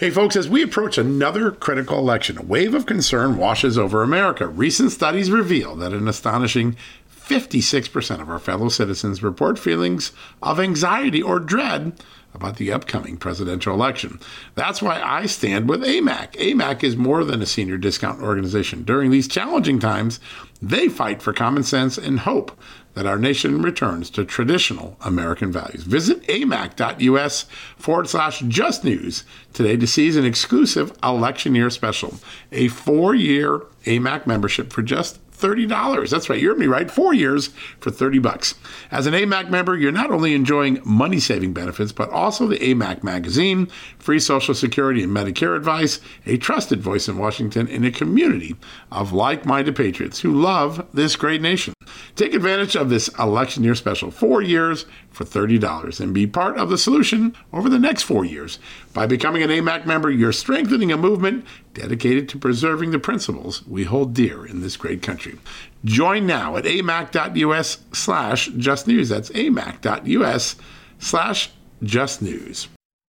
Hey folks, as we approach another critical election, a wave of concern washes over America. Recent studies reveal that an astonishing 56% of our fellow citizens report feelings of anxiety or dread about the upcoming presidential election. That's why I stand with AMAC. AMAC is more than a senior discount organization. During these challenging times, they fight for common sense and hope that our nation returns to traditional American values. Visit amac.us/justnews today to seize an exclusive election year special, a 4-year AMAC membership for just $30. That's right, you heard me right, 4 years for $30. As an AMAC member, you're not only enjoying money-saving benefits, but also the AMAC magazine, free Social Security and Medicare advice, a trusted voice in Washington, and a community of like-minded patriots who love this great nation. Take advantage of this election year special, 4 years for $30, and be part of the solution over the next 4 years. By becoming an AMAC member, you're strengthening a movement dedicated to preserving the principles we hold dear in this great country. Join now at amac.us/justnews. That's amac.us/justnews.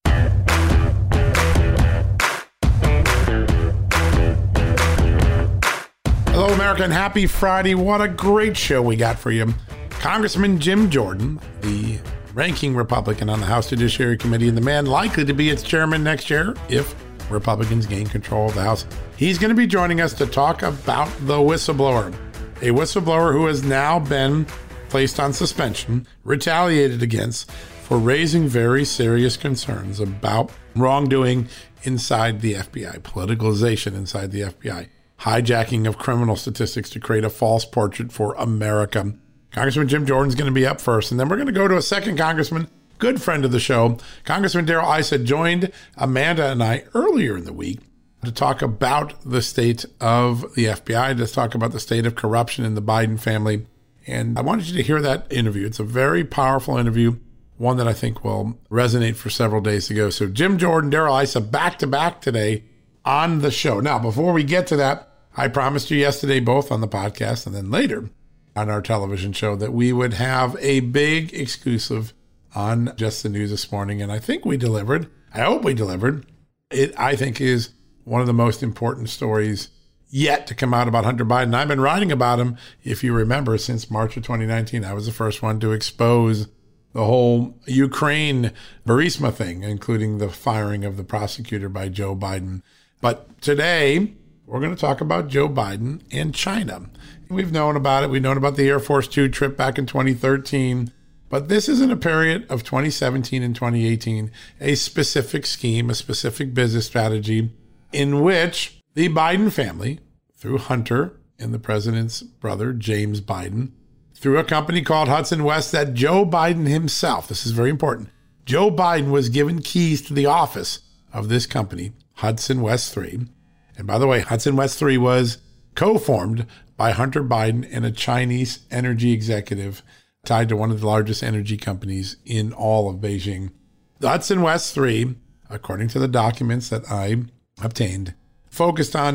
Hello, America, and happy Friday. What a great show we got for you. Congressman Jim Jordan, the ranking Republican on the House Judiciary Committee and the man likely to be its chairman next year if Republicans gain control of the House. He's going to be joining us to talk about the whistleblower, a whistleblower who has now been placed on suspension, retaliated against for raising very serious concerns about wrongdoing inside the FBI, politicalization inside the FBI, hijacking of criminal statistics to create a false portrait for America. Congressman Jim Jordan's going to be up first, and then we're going to go to a second congressman, good friend of the show. Congressman Darrell Issa joined Amanda and I earlier in the week to talk about the state of the FBI, to talk about the state of corruption in the Biden family. And I wanted you to hear that interview. It's a very powerful interview, one that I think will resonate for several days to go. So Jim Jordan, Darrell Issa, back to back today on the show. Now, before we get to that, I promised you yesterday, both on the podcast and then later on our television show, that we would have a big exclusive on Just the News this morning. And I think we delivered. I hope we delivered. It, I think, is one of the most important stories yet to come out about Hunter Biden. I've been writing about him, if you remember, since March of 2019. I was the first one to expose the whole Ukraine Burisma thing, including the firing of the prosecutor by Joe Biden. But today, we're going to talk about Joe Biden and China. We've known about it. We've known about the Air Force 2 trip back in 2013. But this is in a period of 2017 and 2018, a specific scheme, a specific business strategy in which the Biden family, through Hunter and the president's brother, James Biden, through a company called Hudson West that Joe Biden himself, this is very important, Joe Biden was given keys to the office of this company, Hudson West 3. And by the way, Hudson West 3 was co-formed by Hunter Biden and a Chinese energy executive tied to one of the largest energy companies in all of Beijing. The Hudson West 3, according to the documents that I obtained, focused on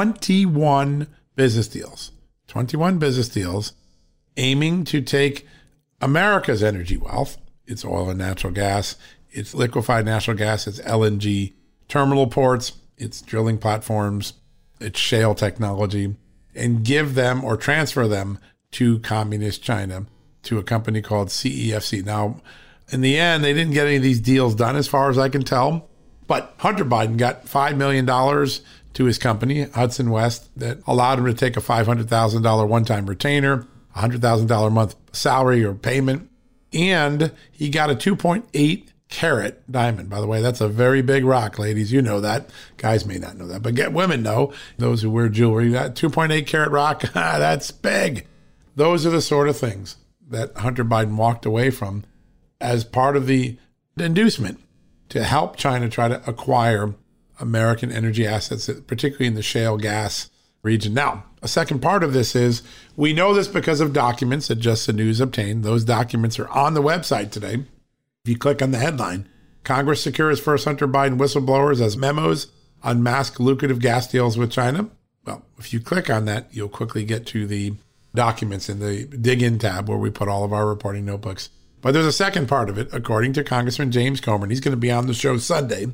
21 business deals. 21 business deals aiming to take America's energy wealth, its oil and natural gas, its liquefied natural gas, its LNG terminal ports, its drilling platforms, its shale technology, and give them or transfer them to communist China, to a company called CEFC. Now, in the end, they didn't get any of these deals done as far as I can tell, but Hunter Biden got $5 million to his company, Hudson West, that allowed him to take a $500,000 one-time retainer, $100,000 a month salary or payment, and he got a 2.8 carat diamond. By the way, that's a very big rock, ladies. You know that. Guys may not know that, but women know. Those who wear jewelry, that 2.8 carat rock, that's big. Those are the sort of things that Hunter Biden walked away from as part of the inducement to help China try to acquire American energy assets, particularly in the shale gas region. Now, a second part of this is, we know this because of documents that Just the News obtained. Those documents are on the website today. If you click on the headline, Congress secures first Hunter Biden whistleblowers as memos unmask lucrative gas deals with China. Well, if you click on that, you'll quickly get to the documents in the Dig In tab where we put all of our reporting notebooks. But there's a second part of it, according to Congressman James Comer. He's going to be on the show Sunday.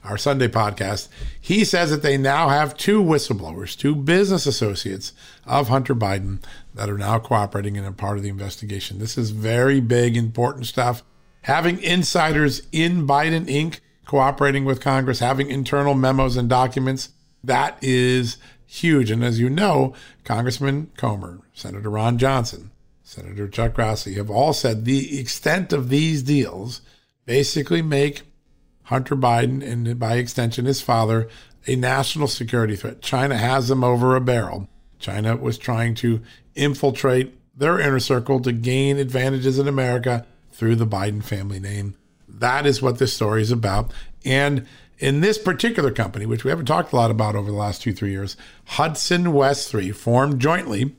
our Sunday podcast. He says that they now have two whistleblowers, two business associates of Hunter Biden that are now cooperating and a part of the investigation. This is very big, important stuff. Having insiders in Biden Inc. cooperating with Congress, having internal memos and documents, that is huge. And as you know, Congressman Comer, Senator Ron Johnson, Senator Chuck Grassley have all said the extent of these deals basically make Hunter Biden, and by extension his father, a national security threat. China has them over a barrel. China was trying to infiltrate their inner circle to gain advantages in America through the Biden family name. That is what this story is about. And in this particular company, which we haven't talked a lot about over the last 2-3 years, Hudson West 3, formed jointly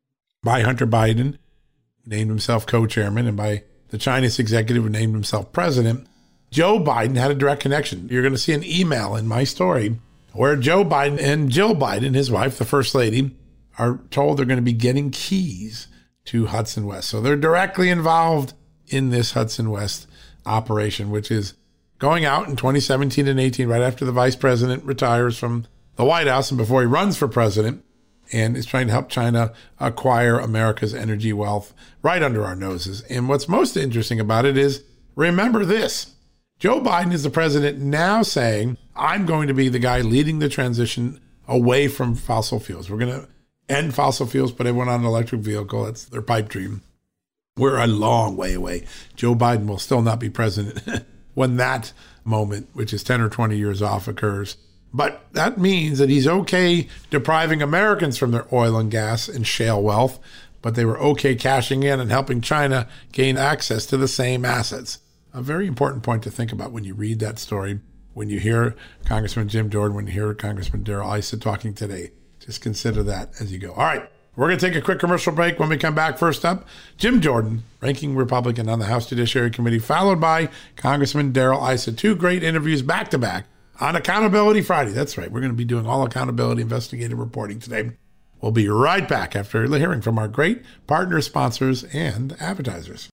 by Hunter Biden, named himself co-chairman, and by the Chinese executive who named himself president, Joe Biden had a direct connection. You're going to see an email in my story where Joe Biden and Jill Biden, his wife, the first lady, are told they're going to be getting keys to Hudson West. So they're directly involved in this Hudson West operation, which is going out in 2017 and 18, right after the vice president retires from the White House and before he runs for president, and is trying to help China acquire America's energy wealth right under our noses. And what's most interesting about it is, remember this, Joe Biden is the president now saying, I'm going to be the guy leading the transition away from fossil fuels. We're going to end fossil fuels, put everyone on an electric vehicle. That's their pipe dream. We're a long way away. Joe Biden will still not be president when that moment, which is 10 or 20 years off, occurs. But that means that he's okay depriving Americans from their oil and gas and shale wealth, but they were okay cashing in and helping China gain access to the same assets. A very important point to think about when you read that story, when you hear Congressman Jim Jordan, when you hear Congressman Darrell Issa talking today. Just consider that as you go. All right, we're going to take a quick commercial break. When we come back, first up, Jim Jordan, ranking Republican on the House Judiciary Committee, followed by Congressman Darrell Issa. Two great interviews back-to-back on Accountability Friday. That's right. We're going to be doing all accountability investigative reporting today. We'll be right back after hearing from our great partner sponsors and advertisers.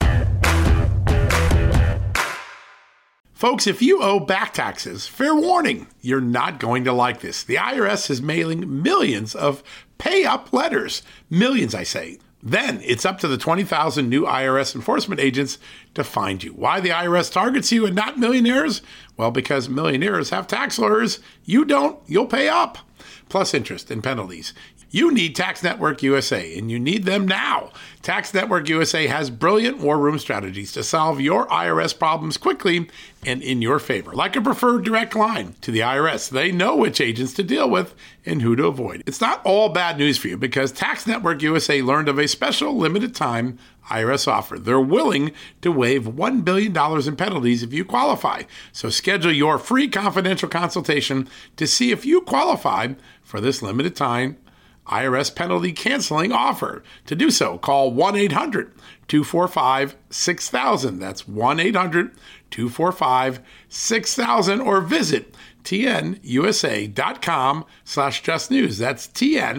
Folks, if you owe back taxes, fair warning, you're not going to like this. The IRS is mailing millions of pay-up letters. Millions, I say. Then it's up to the 20,000 new IRS enforcement agents to find you. Why the IRS targets you and not millionaires? Well, because millionaires have tax lawyers. You don't, you'll pay up. Plus interest and penalties. You need Tax Network USA, and you need them now. Tax Network USA has brilliant war room strategies to solve your IRS problems quickly and in your favor. Like a preferred direct line to the IRS. They know which agents to deal with and who to avoid. It's not all bad news for you because Tax Network USA learned of a special limited time IRS offer. They're willing to waive $1 billion in penalties if you qualify. So schedule your free confidential consultation to see if you qualify for this limited time IRS penalty canceling offer. To do so, call 1-800-245-6000. That's 1-800-245-6000 or visit tnusa.com/justnews. That's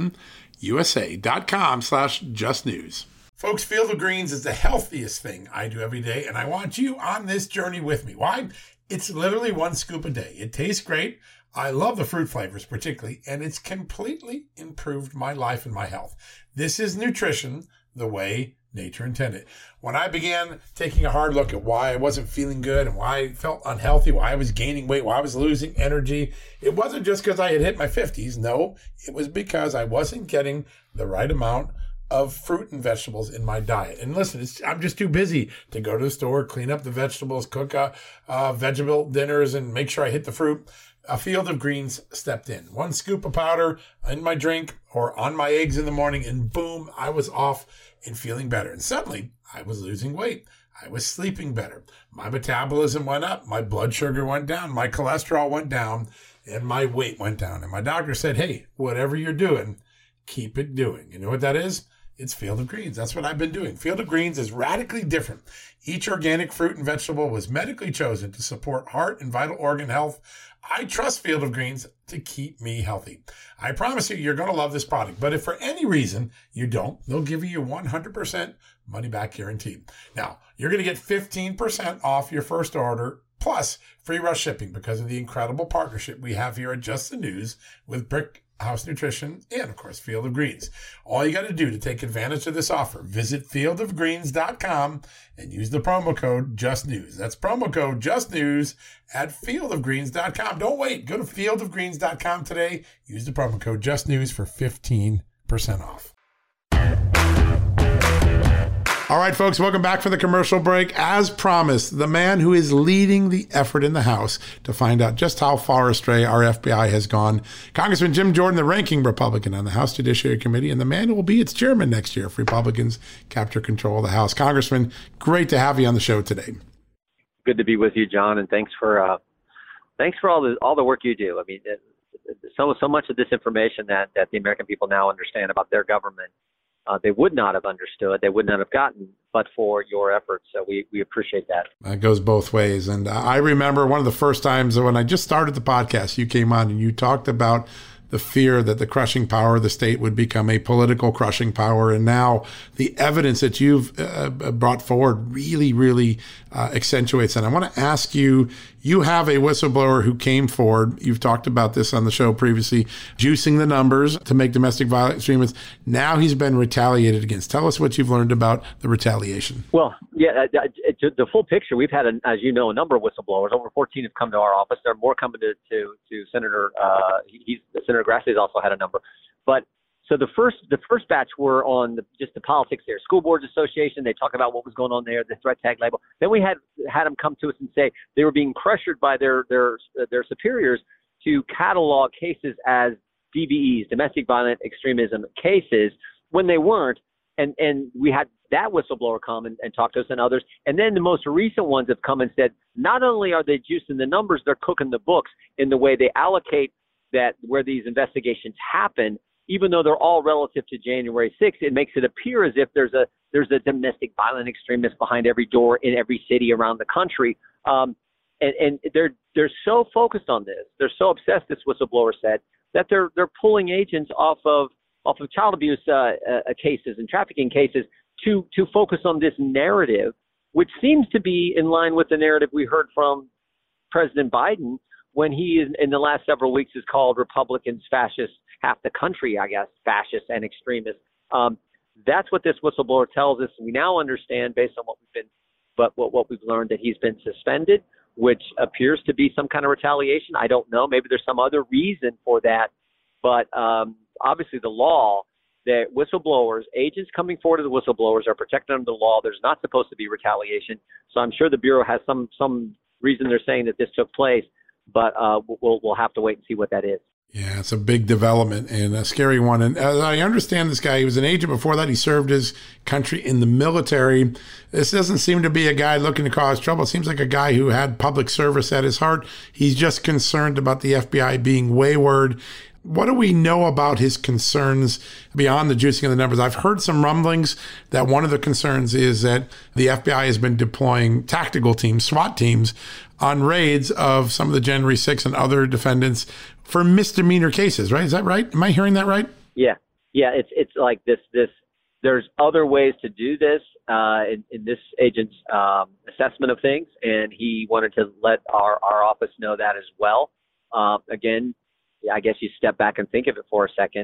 tnusa.com/justnews. Folks, Field of Greens is the healthiest thing I do every day, and I want you on this journey with me. Why? It's literally one scoop a day. It tastes great. I love the fruit flavors particularly, and it's completely improved my life and my health. This is nutrition the way nature intended. When I began taking a hard look at why I wasn't feeling good and why I felt unhealthy, why I was gaining weight, why I was losing energy, it wasn't just because I had hit my 50s. No, it was because I wasn't getting the right amount of fruit and vegetables in my diet. And listen, I'm just too busy to go to the store, clean up the vegetables, cook vegetable dinners, and make sure I hit the fruit. A Field of Greens stepped in. One scoop of powder in my drink or on my eggs in the morning, and boom, I was off and feeling better. And suddenly, I was losing weight. I was sleeping better. My metabolism went up. My blood sugar went down. My cholesterol went down. And my weight went down. And my doctor said, hey, whatever you're doing, keep it doing. You know what that is? It's Field of Greens. That's what I've been doing. Field of Greens is radically different. Each organic fruit and vegetable was medically chosen to support heart and vital organ health. I trust Field of Greens to keep me healthy. I promise you, you're going to love this product. But if for any reason you don't, they'll give you 100% money back guarantee. Now, you're going to get 15% off your first order plus free rush shipping because of the incredible partnership we have here at Just the News with Brick House Nutrition and, of course, Field of Greens. All you got to do to take advantage of this offer, visit fieldofgreens.com and use the promo code JustNews. That's promo code JustNews at fieldofgreens.com. Don't wait. Go to fieldofgreens.com today. Use the promo code JustNews for 15% off. All right, folks, welcome back for the commercial break. As promised, the man who is leading the effort in the House to find out just how far astray our FBI has gone, Congressman Jim Jordan, the ranking Republican on the House Judiciary Committee, and the man who will be its chairman next year if Republicans capture control of the House. Congressman, great to have you on the show today. Good to be with you, John, and thanks for all the work you do. I mean, so much of this information that the American people now understand about their government, they would not have understood, they would not have gotten, but for your efforts. So we appreciate that. That goes both ways. And I remember one of the first times when I just started the podcast, you came on and you talked about the fear that the crushing power of the state would become a political crushing power. And now the evidence that you've brought forward really accentuates that. I want to ask you, you have a whistleblower who came forward. You've talked about this on the show previously, juicing the numbers to make domestic violence extremists. Now he's been retaliated against. Tell us what you've learned about the retaliation. Well, yeah, the full picture, we've had, as you know, a number of whistleblowers. Over 14 have come to our office. There are more coming to Senator, Senator Grassley's also had a number. But so the first batch were on just the politics there. School Boards Association, they talk about what was going on there, the threat tag label. Then we had them come to us and say they were being pressured by their superiors to catalog cases as DVEs, domestic violent extremism cases, when they weren't. And we had that whistleblower come and talk to us and others. And then the most recent ones have come and said, not only are they juicing the numbers, they're cooking the books in the way they allocate that where these investigations happen. Even though they're all relative to January 6th, it makes it appear as if there's a domestic violent extremist behind every door in every city around the country. And they're so focused on this, they're so obsessed, this whistleblower said, that they're pulling agents off of child abuse cases and trafficking cases to focus on this narrative, which seems to be in line with the narrative we heard from President Biden when he in the last several weeks has called Republicans fascists, half the country, I guess, fascists and extremists. That's what this whistleblower tells us. We now understand, based on what we've learned, that he's been suspended, which appears to be some kind of retaliation. I don't know. Maybe there's some other reason for that. But obviously the law, that whistleblowers, agents coming forward to the whistleblowers are protected under the law. There's not supposed to be retaliation. So I'm sure the Bureau has some reason they're saying that this took place, but we'll have to wait and see what that is. Yeah, it's a big development and a scary one. And as I understand this guy, he was an agent before that. He served his country in the military. This doesn't seem to be a guy looking to cause trouble. It seems like a guy who had public service at his heart. He's just concerned about the FBI being wayward. What do we know about his concerns beyond the juicing of the numbers? I've heard some rumblings that one of the concerns is that the FBI has been deploying tactical teams, SWAT teams, on raids of some of the January 6 and other defendants for misdemeanor cases, right? Is that right? Am I hearing that right? Yeah. It's like this. There's other ways to do this in this agent's assessment of things, and he wanted to let our office know that as well. Again, I guess you step back and think of it for a second.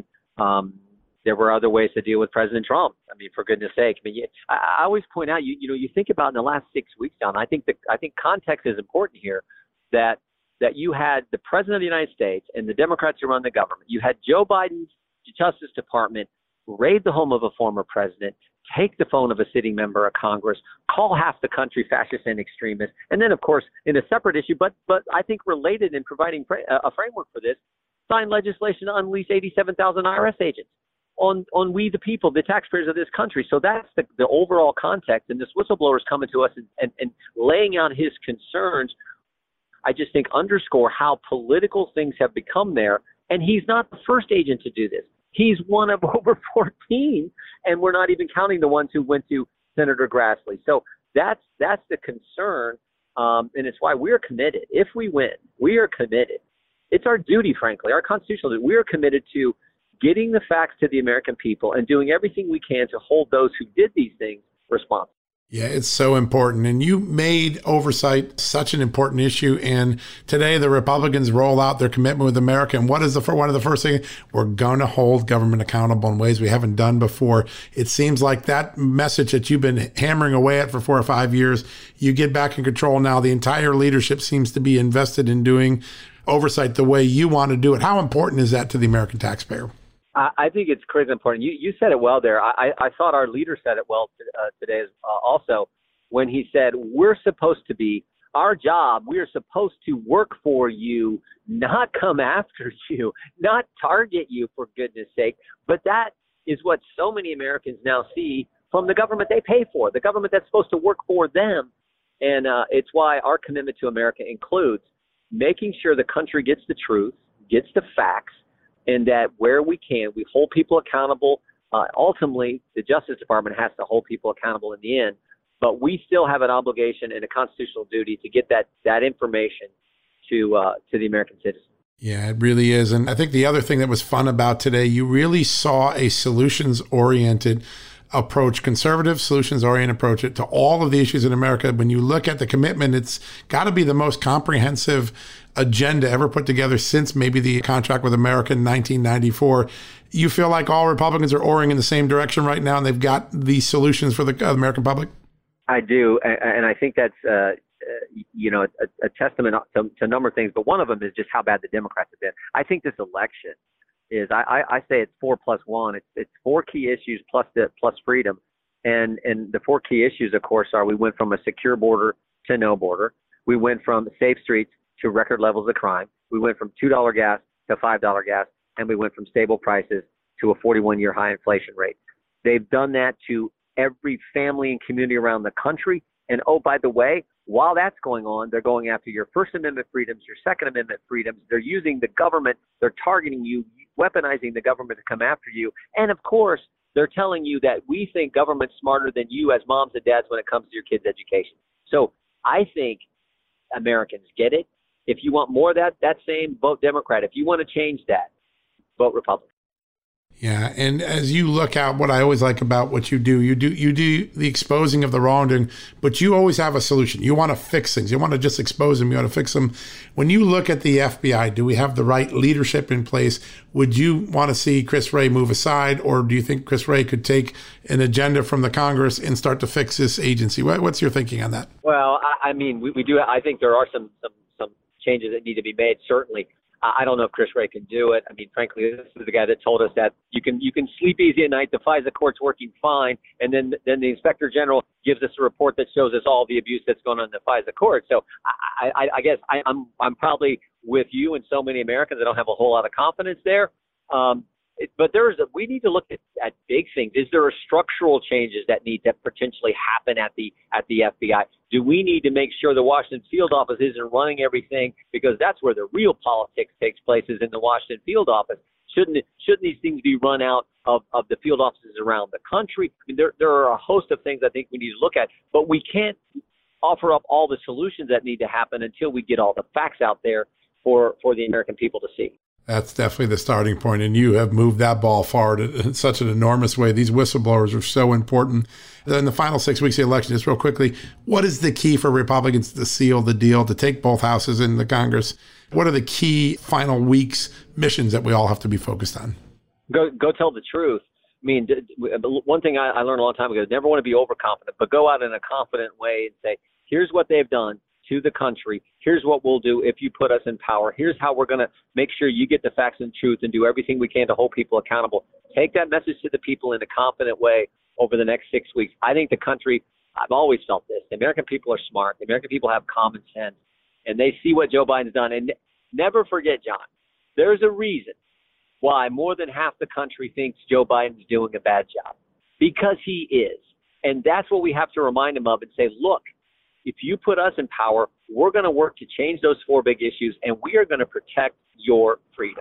There were other ways to deal with President Trump. I mean, for goodness sake. I mean, I always point out, you think about in the last 6 weeks, John, I think context is important here, that you had the President of the United States and the Democrats who run the government. You had Joe Biden's Justice Department raid the home of a former president, take the phone of a sitting member of Congress, call half the country fascist and extremist. And then, of course, in a separate issue, but I think related in providing a framework for this, sign legislation to unleash 87,000 IRS agents on we the people, the taxpayers of this country. So that's the overall context. And this whistleblower is coming to us and laying out his concerns, I just think underscore how political things have become there. And he's not the first agent to do this. He's one of over 14, and we're not even counting the ones who went to Senator Grassley. So that's the concern, and it's why we're committed. If we win, we are committed. It's our duty, frankly, our constitutional duty. We are committed to getting the facts to the American people and doing everything we can to hold those who did these things responsible. Yeah, it's so important. And you made oversight such an important issue. And today the Republicans roll out their commitment with America. And what is one of the first things? We're going to hold government accountable in ways we haven't done before. It seems like that message that you've been hammering away at for 4 or 5 years, you get back in control now. The entire leadership seems to be invested in doing oversight the way you want to do it. How important is that to the American taxpayer? I think it's critically important. You said it well there. I thought our leader said it well today also when he said we're supposed to be, our job, we are supposed to work for you, not come after you, not target you, for goodness sake. But that is what so many Americans now see from the government they pay for, the government that's supposed to work for them. And it's why our commitment to America includes making sure the country gets the truth, gets the facts, and that where we can, we hold people accountable. Ultimately, the Justice Department has to hold people accountable in the end, but we still have an obligation and a constitutional duty to get that information to the American citizen. Yeah, it really is. And I think the other thing that was fun about today, you really saw a solutions-oriented approach, conservative solutions-oriented approach to all of the issues in America. When you look at the commitment, it's got to be the most comprehensive agenda ever put together since maybe the contract with America in 1994. You feel like all Republicans are oaring in the same direction right now, and they've got these solutions for the American public? I do, and I think that's a testament to a number of things, but one of them is just how bad the Democrats have been. I think this election is, I say it's 4+1. It's 4 key issues plus freedom, and the 4 key issues, of course, are we went from a secure border to no border. We went from safe streets to record levels of crime. We went from $2 gas to $5 gas, and we went from stable prices to a 41-year high inflation rate. They've done that to every family and community around the country. And oh, by the way, while that's going on, they're going after your First Amendment freedoms, your Second Amendment freedoms. They're using the government. They're targeting you, weaponizing the government to come after you. And of course, they're telling you that we think government's smarter than you as moms and dads when it comes to your kids' education. So I think Americans get it. If you want more of that same, vote Democrat. If you want to change that, vote Republican. Yeah, and as you look out, what I always like about what you do the exposing of the wrongdoing, but you always have a solution. You want to fix things. You want to just expose them. You want to fix them. When you look at the FBI, do we have the right leadership in place? Would you want to see Chris Wray move aside, or do you think Chris Wray could take an agenda from the Congress and start to fix this agency? What's your thinking on that? Well, I mean, we do. I think there are some changes that need to be made, certainly. I don't know if Chris Wray can do it. I mean, frankly, this is the guy that told us that you can sleep easy at night. The FISA court's working fine, and then the Inspector General gives us a report that shows us all the abuse that's going on in the FISA court. So I guess I'm probably with you and so many Americans. I don't have a whole lot of confidence there. But we need to look at big things. Is there structural changes that need to potentially happen at the FBI? Do we need to make sure the Washington field office isn't running everything, because that's where the real politics takes place, is in the Washington field office? Shouldn't these things be run out of the field offices around the country? I mean, there are a host of things I think we need to look at, but we can't offer up all the solutions that need to happen until we get all the facts out there for the American people to see. That's definitely the starting point, and you have moved that ball forward in such an enormous way. These whistleblowers are so important. In the final 6 weeks of the election, just real quickly, what is the key for Republicans to seal the deal, to take both houses in the Congress? What are the key final weeks missions that we all have to be focused on? Go tell the truth. I mean, one thing I learned a long time ago is never want to be overconfident, but go out in a confident way and say, here's what they've done to the country. Here's what we'll do if you put us in power. Here's how we're going to make sure you get the facts and truth and do everything we can to hold people accountable. Take that message to the people in a confident way over the next 6 weeks. I think the country, I've always felt this, the American people are smart. The American people have common sense, and they see what Joe Biden's done. And never forget, John, there's a reason why more than half the country thinks Joe Biden's doing a bad job, because he is. And that's what we have to remind him of and say, look, if you put us in power, we're going to work to change those 4 big issues, and we are going to protect your freedom.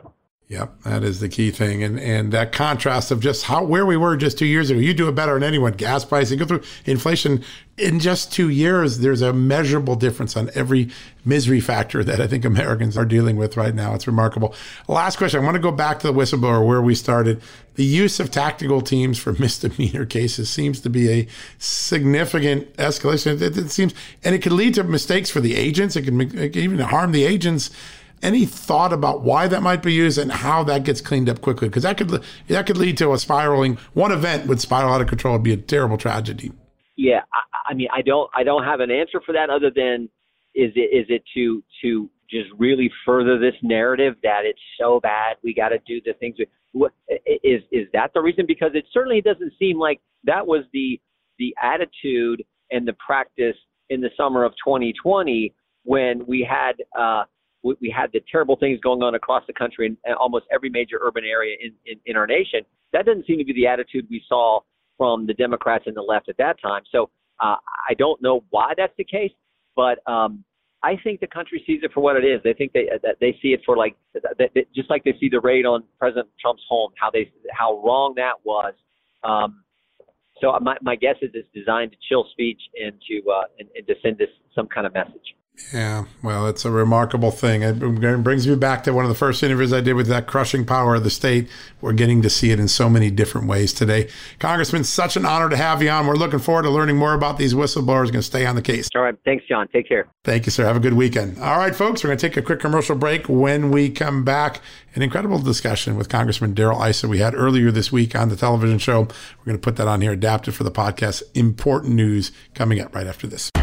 Yep, that is the key thing. And that contrast of just where we were just 2 years ago. You do it better than anyone. Gas prices, go through inflation. In just 2 years, there's a measurable difference on every misery factor that I think Americans are dealing with right now. It's remarkable. Last question. I want to go back to the whistleblower where we started. The use of tactical teams for misdemeanor cases seems to be a significant escalation. It seems, and it could lead to mistakes for the agents. It can even harm the agents. Any thought about why that might be used and how that gets cleaned up quickly? Because that could lead to a spiraling. One event would spiral out of control. It'd be a terrible tragedy. Yeah, I mean, I don't have an answer for that other than is it to just really further this narrative that it's so bad we got to do the things. Is that the reason? Because it certainly doesn't seem like that was the attitude and the practice in the summer of 2020 when we had the terrible things going on across the country in almost every major urban area in our nation. That doesn't seem to be the attitude we saw from the Democrats and the left at that time. So I don't know why that's the case, but I think the country sees it for what it is. They think they see it for just like they see the raid on President Trump's home, how wrong that was. So my guess is it's designed to chill speech and to send us some kind of message. Yeah, well, it's a remarkable thing. It brings me back to one of the first interviews I did with that crushing power of the state. We're getting to see it in so many different ways today. Congressman, such an honor to have you on. We're looking forward to learning more about these whistleblowers. Going to stay on the case. All right. Thanks, John. Take care. Thank you, sir. Have a good weekend. All right, folks, we're going to take a quick commercial break. When we come back, an incredible discussion with Congressman Darrell Issa we had earlier this week on the television show. We're going to put that on here, adapted for the podcast. Important news coming up right after this.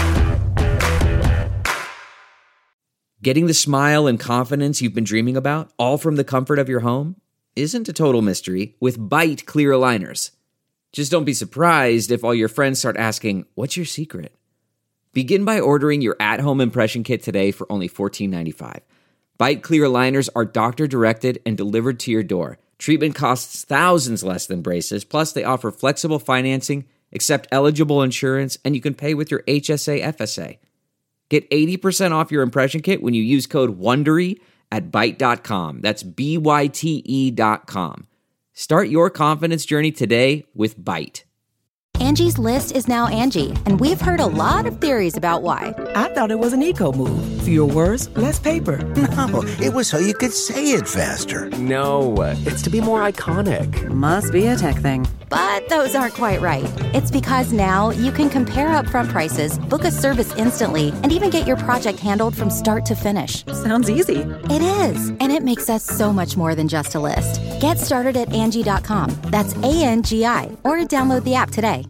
Getting the smile and confidence you've been dreaming about, all from the comfort of your home, isn't a total mystery with Byte clear aligners. Just don't be surprised if all your friends start asking, "What's your secret?" Begin by ordering your at-home impression kit today for only $14.95. Byte clear aligners are doctor-directed and delivered to your door. Treatment costs thousands less than braces, plus they offer flexible financing, accept eligible insurance, and you can pay with your HSA FSA. Get 80% off your impression kit when you use code WONDERY at Byte.com. That's BYTE.com. Start your confidence journey today with Byte. Angie's List is now Angie, and we've heard a lot of theories about why. I thought it was an eco move. Fewer words, less paper. No, it was so you could say it faster. No, it's to be more iconic. Must be a tech thing. But those aren't quite right. It's because now you can compare upfront prices, book a service instantly, and even get your project handled from start to finish. Sounds easy. It is, and it makes us so much more than just a list. Get started at Angie.com. That's ANGI, or download the app today.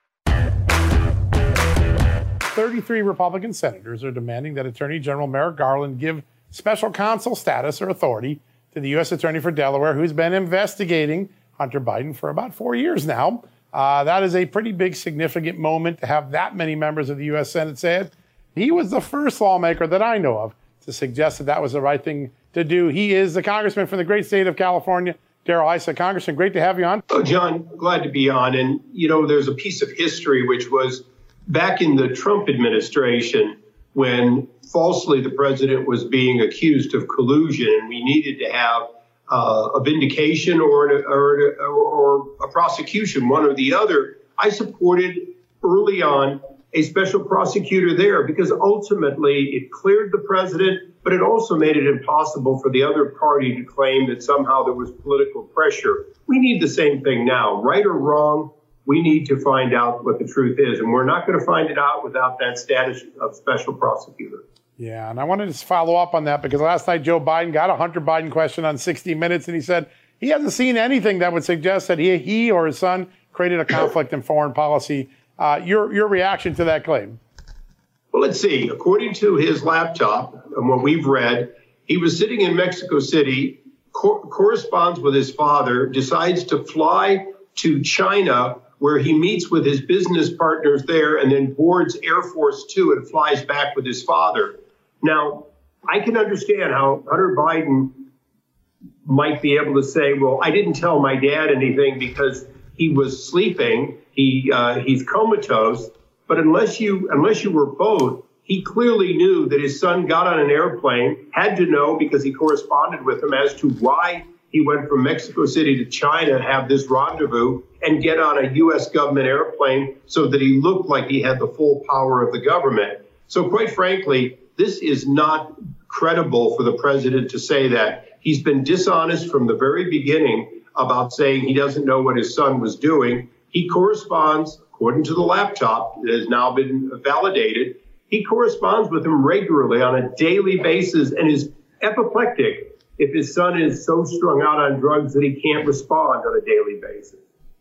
33 Republican senators are demanding that Attorney General Merrick Garland give special counsel status or authority to the U.S. Attorney for Delaware, who's been investigating Hunter Biden for about 4 years now. That is a pretty big, significant moment to have that many members of the U.S. Senate say it. He was the first lawmaker that I know of to suggest that that was the right thing to do. He is the congressman from the great state of California, Darrell Issa. Congressman, great to have you on. Oh, John, glad to be on. And, you know, there's a piece of history which was back in the Trump administration when falsely the president was being accused of collusion and we needed to have a vindication or a prosecution, one or the other. I supported early on a special prosecutor there because ultimately it cleared the president, but it also made it impossible for the other party to claim that somehow there was political pressure. We need the same thing now, right or wrong. We need to find out what the truth is, and we're not going to find it out without that status of special prosecutor. Yeah, and I wanted to follow up on that because last night Joe Biden got a Hunter Biden question on 60 Minutes, and he said he hasn't seen anything that would suggest that he or his son created a conflict in foreign policy. Your reaction to that claim? Well, let's see. According to his laptop and what we've read, he was sitting in Mexico City, corresponds with his father, decides to fly to China, where he meets with his business partners there and then boards Air Force Two and flies back with his father. Now, I can understand how Hunter Biden might be able to say, well, I didn't tell my dad anything because he was sleeping. He's comatose. But unless you were both, he clearly knew that his son got on an airplane, had to know because he corresponded with him as to why he went from Mexico City to China to have this rendezvous and get on a U.S. government airplane so that he looked like he had the full power of the government. So quite frankly, this is not credible for the president to say that. He's been dishonest from the very beginning about saying he doesn't know what his son was doing. He corresponds, according to the laptop that has now been validated, he corresponds with him regularly on a daily basis and is apoplectic if his son is so strung out on drugs that he can't respond on a daily basis.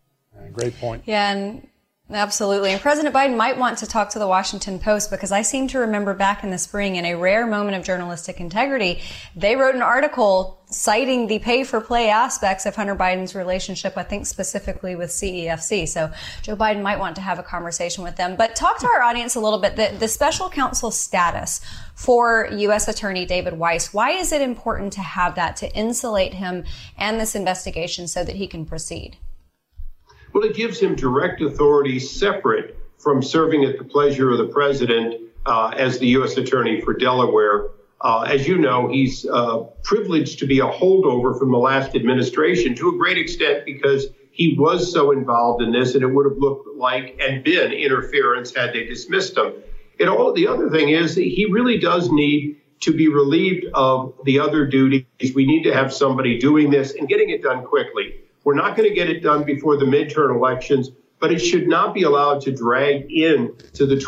Great point. Yeah, and absolutely. And President Biden might want to talk to the Washington Post, because I seem to remember back in the spring, in a rare moment of journalistic integrity, they wrote an article citing the pay-for-play aspects of Hunter Biden's relationship, I think specifically with CEFC. So Joe Biden might want to have a conversation with them. But talk to our audience a little bit, the special counsel status for U.S. Attorney David Weiss. Why is it important to have that, to insulate him and this investigation so that he can proceed? Well, it gives him direct authority separate from serving at the pleasure of the president as the U.S. Attorney for Delaware. As you know, he's privileged to be a holdover from the last administration to a great extent because he was so involved in this, and it would have looked like and been interference had they dismissed him. The other thing is that he really does need to be relieved of the other duties. We need to have somebody doing this and getting it done quickly. We're not going to get it done before the midterm elections, but it should not be allowed to drag in to the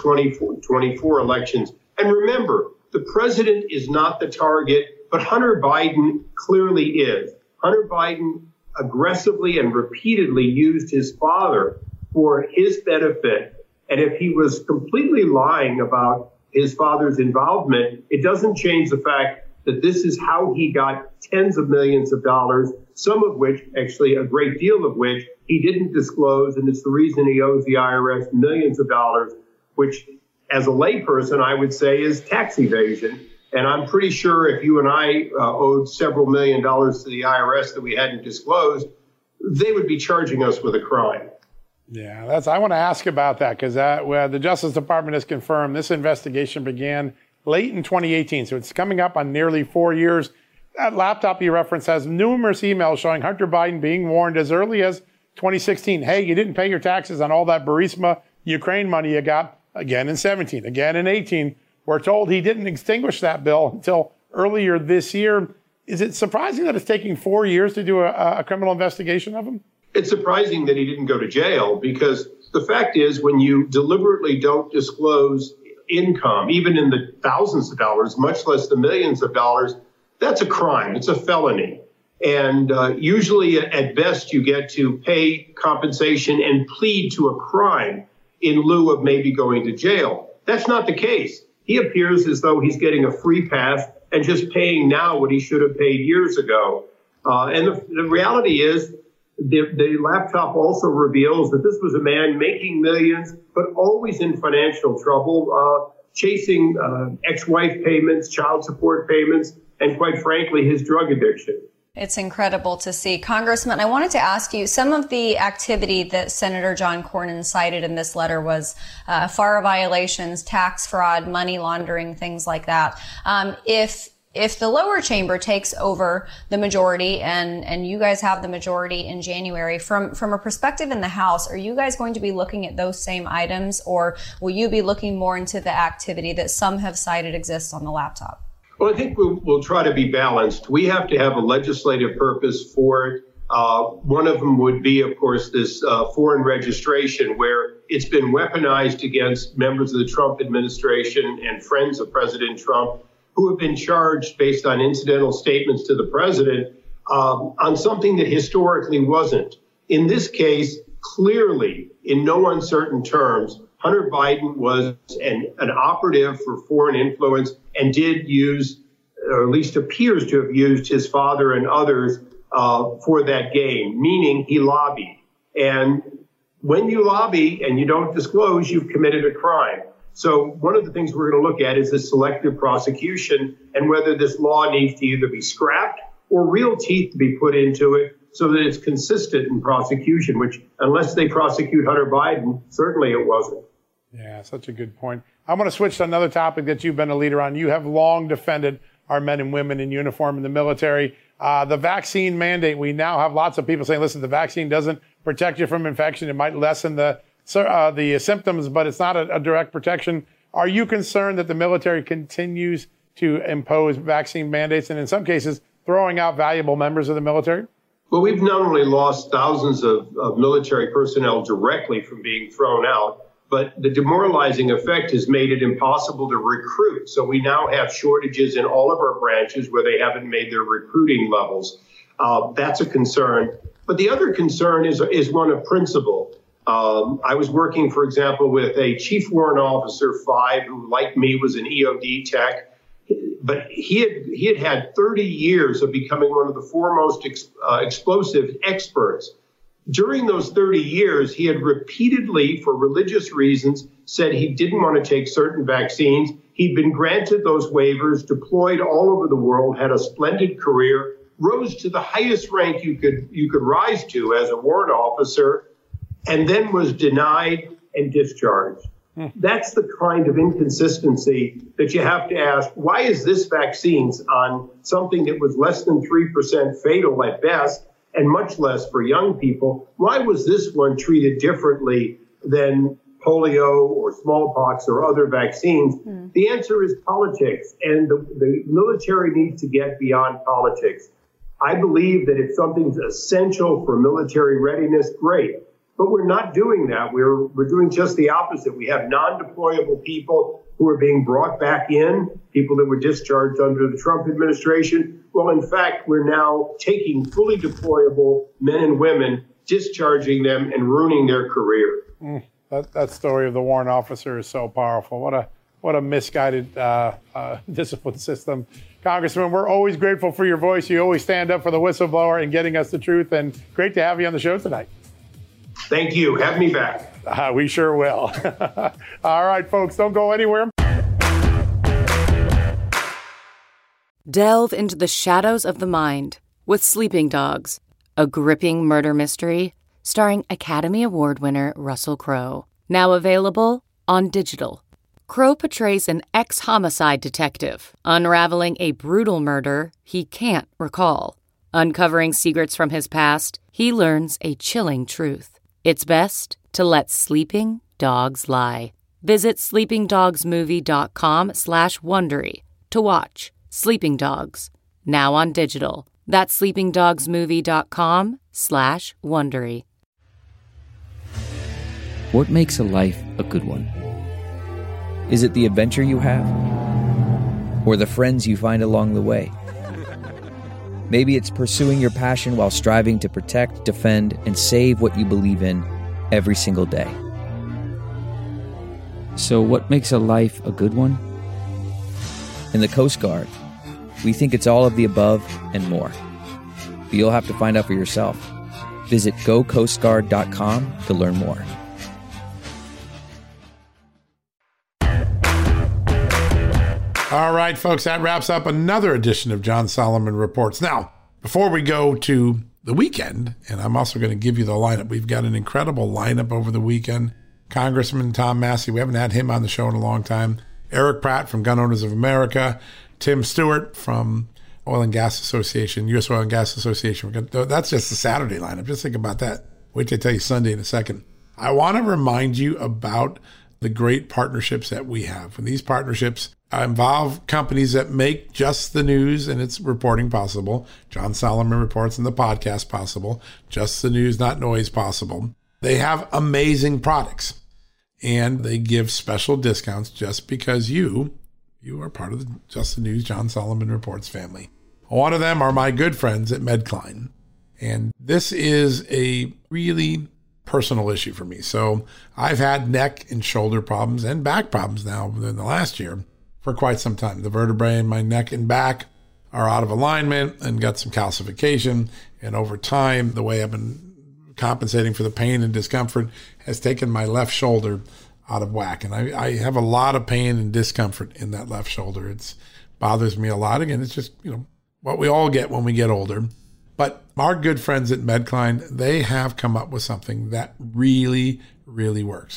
2024 elections. And remember, the president is not the target, but Hunter Biden clearly is. Hunter Biden aggressively and repeatedly used his father for his benefit. And if he was completely lying about his father's involvement, it doesn't change the fact that this is how he got tens of millions of dollars, some of which, actually a great deal of which, he didn't disclose. And it's the reason he owes the IRS millions of dollars, which, as a layperson, I would say is tax evasion. And I'm pretty sure if you and I owed several $1 million to the IRS that we hadn't disclosed, they would be charging us with a crime. Yeah, I want to ask about that, because the Justice Department has confirmed this investigation began late in 2018. So it's coming up on nearly 4 years. That laptop you referenced has numerous emails showing Hunter Biden being warned as early as 2016. Hey, you didn't pay your taxes on all that Burisma Ukraine money you got. Again in 17, again in 18. We're told he didn't extinguish that bill until earlier this year. Is it surprising that it's taking 4 years to do a criminal investigation of him? It's surprising that he didn't go to jail, because the fact is, when you deliberately don't disclose income, even in the thousands of dollars, much less the millions of dollars, that's a crime. It's a felony. And usually, at best, you get to pay compensation and plead to a crime in lieu of maybe going to jail. That's not the case. He appears as though he's getting a free pass and just paying now what he should have paid years ago. And the reality is, the laptop also reveals that this was a man making millions, but always in financial trouble, chasing ex-wife payments, child support payments, and quite frankly, his drug addiction. It's incredible to see. Congressman, I wanted to ask you, some of the activity that Senator John Cornyn cited in this letter was FARA violations, tax fraud, money laundering, things like that. If the lower chamber takes over the majority and you guys have the majority in January, from a perspective in the House, are you guys going to be looking at those same items, or will you be looking more into the activity that some have cited exists on the laptop? Well, I think we'll try to be balanced. We have to have a legislative purpose for it. One of them would be, of course, this foreign registration, where it's been weaponized against members of the Trump administration and friends of President Trump, who have been charged based on incidental statements to the president on something that historically wasn't. In this case, clearly, in no uncertain terms, Hunter Biden was an operative for foreign influence and did use, or at least appears to have used, his father and others for that gain, meaning he lobbied. And when you lobby and you don't disclose, you've committed a crime. So one of the things we're going to look at is this selective prosecution and whether this law needs to either be scrapped or real teeth to be put into it so that it's consistent in prosecution, which unless they prosecute Hunter Biden, certainly it wasn't. Yeah, such a good point. I want to switch to another topic that you've been a leader on. You have long defended our men and women in uniform in the military. The vaccine mandate, we now have lots of people saying, listen, the vaccine doesn't protect you from infection. It might lessen the symptoms, but it's not a direct protection. Are you concerned that the military continues to impose vaccine mandates and in some cases throwing out valuable members of the military? Well, we've not only lost thousands of military personnel directly from being thrown out, but the demoralizing effect has made it impossible to recruit. So we now have shortages in all of our branches where they haven't made their recruiting levels. That's a concern. But the other concern is one of principle. I was working, for example, with a Chief Warrant Officer 5 who, like me, was an EOD tech. But he had 30 years of becoming one of the foremost explosive experts. During those 30 years, he had repeatedly, for religious reasons, said he didn't want to take certain vaccines. He'd been granted those waivers, deployed all over the world, had a splendid career, rose to the highest rank you could rise to as a warrant officer, and then was denied and discharged. That's the kind of inconsistency that you have to ask. Why is this vaccine on something that was less than 3% fatal at best and much less for young people? Why was this one treated differently than polio or smallpox or other vaccines? The answer is politics, and the military needs to get beyond politics. I believe that if something's essential for military readiness, great. But we're not doing that. We're doing just the opposite. We have non-deployable people who are being brought back in, people that were discharged under the Trump administration. Well, in fact, we're now taking fully deployable men and women, discharging them and ruining their career. That story of the warrant officer is so powerful. What a misguided discipline system. Congressman, we're always grateful for your voice. You always stand up for the whistleblower and getting us the truth. And great to have you on the show tonight. Thank you. Have me back. We sure will. All right, folks, don't go anywhere. Delve into the shadows of the mind with Sleeping Dogs, a gripping murder mystery starring Academy Award winner Russell Crowe. Now available on digital. Crowe portrays an ex-homicide detective unraveling a brutal murder he can't recall. Uncovering secrets from his past, he learns a chilling truth. It's best to let sleeping dogs lie. Visit sleepingdogsmovie.com/Wondery to watch Sleeping Dogs, now on digital. That's sleepingdogsmovie.com/Wondery. What makes a life a good one? Is it the adventure you have? Or the friends you find along the way? Maybe it's pursuing your passion while striving to protect, defend, and save what you believe in every single day. So what makes a life a good one? In the Coast Guard, we think it's all of the above and more. But you'll have to find out for yourself. Visit gocoastguard.com to learn more. All right, folks, that wraps up another edition of John Solomon Reports. Now, before we go to the weekend, and I'm also going to give you the lineup. We've got an incredible lineup over the weekend. Congressman Tom Massey, we haven't had him on the show in a long time. Eric Pratt from Gun Owners of America. Tim Stewart from Oil and Gas Association, U.S. Oil and Gas Association. That's just the Saturday lineup. Just think about that. Wait till I tell you Sunday in a second. I want to remind you about the great partnerships that we have. And these partnerships involve companies that make Just the News and its reporting possible. John Solomon Reports and the podcast possible. Just the News, Not Noise possible. They have amazing products. And they give special discounts just because you are part of the Just the News, John Solomon Reports family. One of them are my good friends at Medcline. And this is a really personal issue for me. So I've had neck and shoulder problems and back problems now within the last year for quite some time. The vertebrae in my neck and back are out of alignment and got some calcification. And over time, the way I've been compensating for the pain and discomfort has taken my left shoulder out of whack. And I have a lot of pain and discomfort in that left shoulder. It bothers me a lot. Again, it's just, what we all get when we get older. But our good friends at Medcline, they have come up with something that really, really works.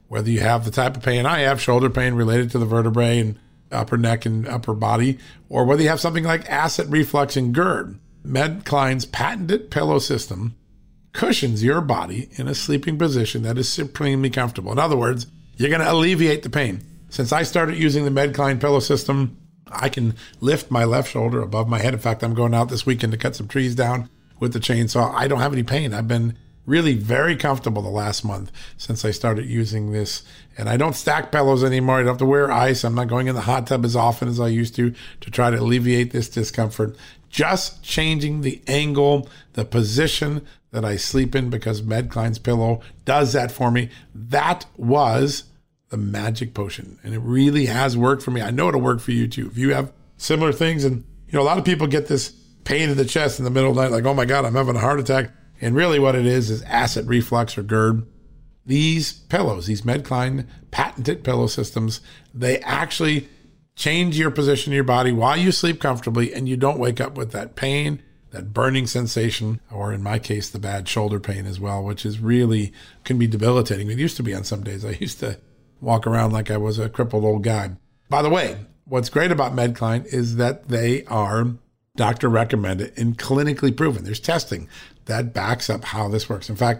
whether you have the type of pain I have, shoulder pain related to the vertebrae and upper neck and upper body, or whether you have something like acid reflux and GERD. Medcline's patented pillow system cushions your body in a sleeping position that is supremely comfortable. In other words, you're going to alleviate the pain. Since I started using the Medcline pillow system, I can lift my left shoulder above my head. In fact, I'm going out this weekend to cut some trees down with the chainsaw. I don't have any pain. I've been really very comfortable the last month since I started using this. And I don't stack pillows anymore. I don't have to wear ice. I'm not going in the hot tub as often as I used to try to alleviate this discomfort. Just changing the angle, the position that I sleep in, because Medcline's pillow does that for me. That was the magic potion. And it really has worked for me. I know it'll work for you too. If you have similar things, and a lot of people get this pain in the chest in the middle of the night, like, oh my God, I'm having a heart attack. And really what it is acid reflux or GERD. These pillows, these Medcline patented pillow systems, they actually change your position in your body while you sleep comfortably, and you don't wake up with that pain, that burning sensation, or in my case, the bad shoulder pain as well, which is really can be debilitating. It used to be on some days. I used to walk around like I was a crippled old guy. By the way, what's great about Medcline is that they are doctor recommended and clinically proven. There's testing that backs up how this works. In fact,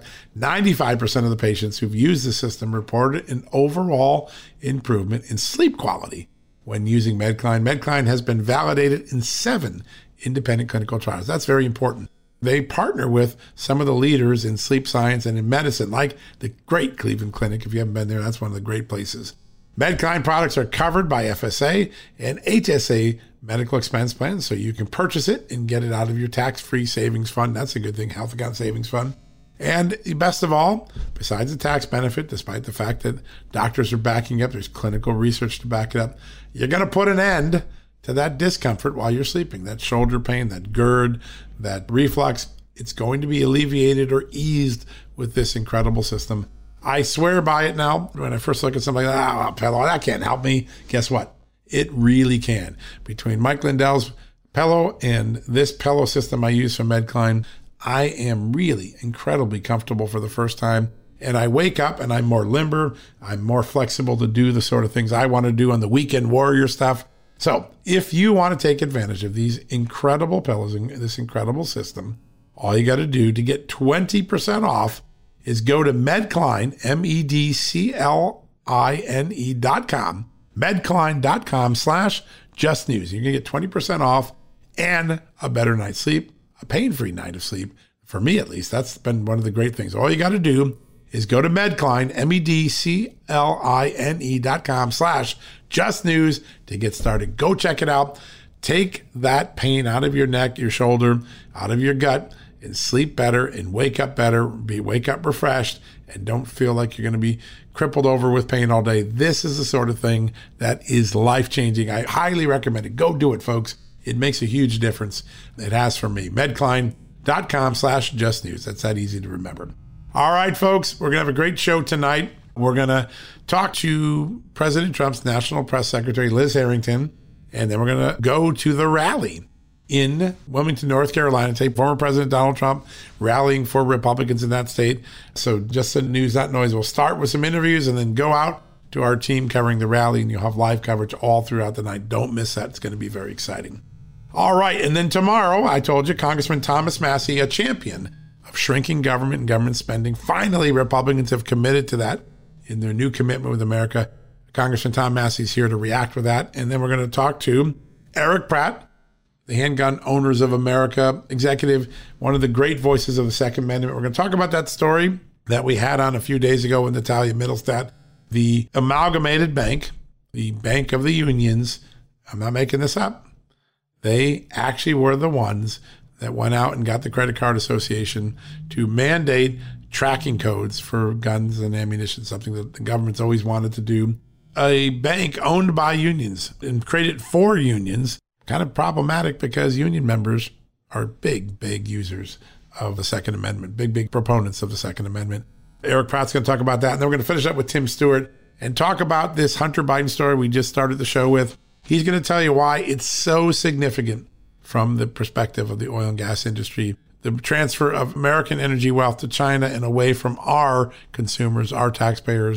95% of the patients who've used the system reported an overall improvement in sleep quality when using Medcline. Medcline has been validated in 7 independent clinical trials. That's very important. They partner with some of the leaders in sleep science and in medicine, like the great Cleveland Clinic. If you haven't been there, that's one of the great places. Medcline products are covered by FSA and HSA medical expense plans, so you can purchase it and get it out of your tax-free savings fund. That's a good thing, health account savings fund. And best of all, besides the tax benefit, despite the fact that doctors are backing up, there's clinical research to back it up, you're going to put an end to that discomfort while you're sleeping, that shoulder pain, that GERD, that reflux. It's going to be alleviated or eased with this incredible system. I swear by it now. When I first look at something like pillow, that can't help me. Guess what? It really can. Between Mike Lindell's pillow and this pillow system I use from Medcline, I am really incredibly comfortable for the first time. And I wake up and I'm more limber. I'm more flexible to do the sort of things I want to do on the weekend warrior stuff. So if you want to take advantage of these incredible pillows and this incredible system, all you got to do to get 20% off is go to Medcline, MEDCLINE.com, Medcline.com/justnews. You're going to get 20% off and a better night's sleep, a pain-free night of sleep. For me, at least, that's been one of the great things. All you got to do is go to Medcline, MEDCLINE.com/justnews to get started. Go check it out. Take that pain out of your neck, your shoulder, out of your gut, and sleep better and wake up better, wake up refreshed, and don't feel like you're going to be crippled over with pain all day. This is the sort of thing that is life-changing. I highly recommend it. Go do it, folks. It makes a huge difference. It has for me. Medcline.com/justnews. That's that easy to remember. All right, folks, we're going to have a great show tonight. We're going to talk to President Trump's National Press Secretary, Liz Harrington, and then we're going to go to the rally in Wilmington, North Carolina, take former President Donald Trump rallying for Republicans in that state. So just so news, not noise. We'll start with some interviews and then go out to our team covering the rally, and you'll have live coverage all throughout the night. Don't miss that. It's going to be very exciting. All right, and then tomorrow, I told you, Congressman Thomas Massie, a champion of shrinking government and government spending. Finally, Republicans have committed to that in their new commitment with America. Congressman Tom Massie's here to react with that. And then we're going to talk to Eric Pratt, the Handgun Owners of America executive, one of the great voices of the Second Amendment. We're going to talk about that story that we had on a few days ago with Natalia Mittelstadt, the amalgamated bank, the Bank of the Unions. I'm not making this up. They actually were the ones that went out and got the Credit Card Association to mandate tracking codes for guns and ammunition, something that the government's always wanted to do. A bank owned by unions and created for unions. Kind of problematic because union members are big users of the Second Amendment, big proponents of the Second Amendment. Eric Pratt's going to talk about that. And then we're going to finish up with Tim Stewart and talk about this Hunter Biden story we just started the show with. He's going to tell you why it's so significant from the perspective of the oil and gas industry, the transfer of American energy wealth to China and away from our consumers, our taxpayers,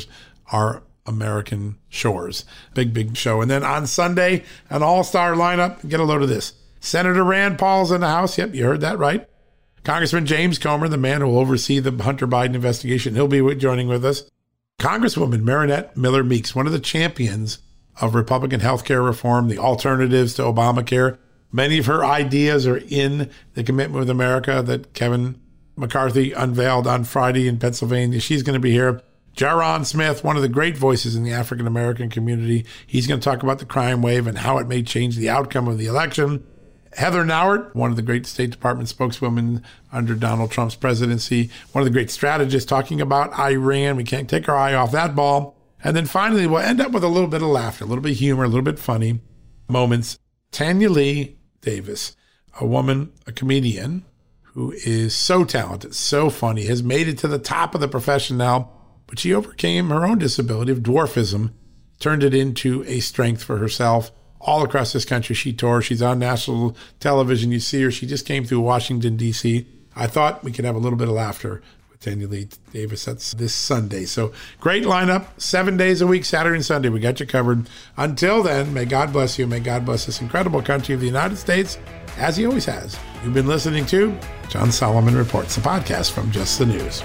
our American shores. Big show. And then on Sunday, an all-star lineup. Get a load of this. Senator Rand Paul's in the House. Yep, you heard that right. Congressman James Comer, the man who will oversee the Hunter Biden investigation, he'll be joining with us. Congresswoman Marinette Miller Meeks, one of the champions of Republican health care reform, the alternatives to Obamacare. Many of her ideas are in the Commitment with America that Kevin McCarthy unveiled on Friday in Pennsylvania. She's going to be here. Jaron Smith, one of the great voices in the African-American community. He's going to talk about the crime wave and how it may change the outcome of the election. Heather Nauert, one of the great State Department spokeswomen under Donald Trump's presidency, one of the great strategists talking about Iran. We can't take our eye off that ball. And then finally, we'll end up with a little bit of laughter, a little bit of humor, a little bit funny moments. Tanya Lee Davis, a woman, a comedian who is so talented, so funny, has made it to the top of the profession now, but she overcame her own disability of dwarfism, turned it into a strength for herself. All across this country, she tours. She's on national television. You see her. She just came through Washington, D.C. I thought we could have a little bit of laughter with Tanya Lee Davis. That's this Sunday. So great lineup, 7 days a week, Saturday and Sunday. We got you covered. Until then, may God bless you. May God bless this incredible country of the United States, as he always has. You've been listening to John Solomon Reports, a podcast from Just the News.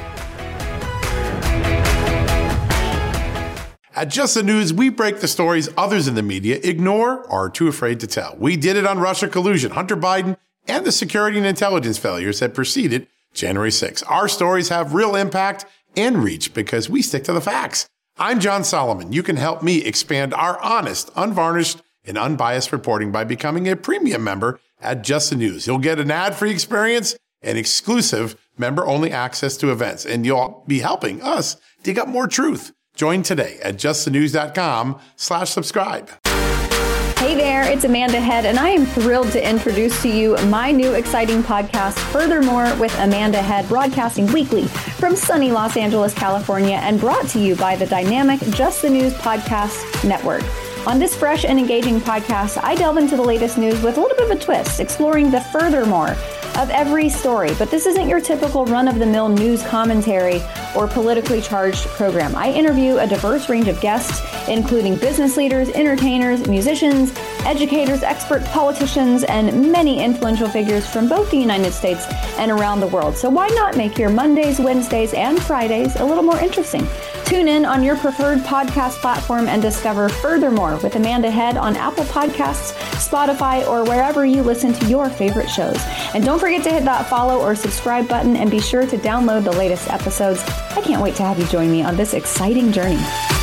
At Just the News, we break the stories others in the media ignore or are too afraid to tell. We did it on Russia collusion, Hunter Biden, and the security and intelligence failures that preceded January 6th. Our stories have real impact and reach because we stick to the facts. I'm John Solomon. You can help me expand our honest, unvarnished, and unbiased reporting by becoming a premium member at Just the News. You'll get an ad-free experience and exclusive member-only access to events, and you'll be helping us dig up more truth. Join today at justthenews.com/subscribe. Hey there, it's Amanda Head, and I am thrilled to introduce to you my new exciting podcast, Furthermore with Amanda Head, broadcasting weekly from sunny Los Angeles, California, and brought to you by the dynamic Just the News Podcast Network. On this fresh and engaging podcast, I delve into the latest news with a little bit of a twist, exploring the furthermore of every story. But this isn't your typical run-of-the-mill news commentary or politically charged program. I interview a diverse range of guests, including business leaders, entertainers, musicians, educators, experts, politicians, and many influential figures from both the United States and around the world. So why not make your Mondays, Wednesdays, and Fridays a little more interesting? Tune in on your preferred podcast platform and discover Furthermore with Amanda Head on Apple Podcasts, Spotify, or wherever you listen to your favorite shows. And don't forget to hit that follow or subscribe button and be sure to download the latest episodes. I can't wait to have you join me on this exciting journey.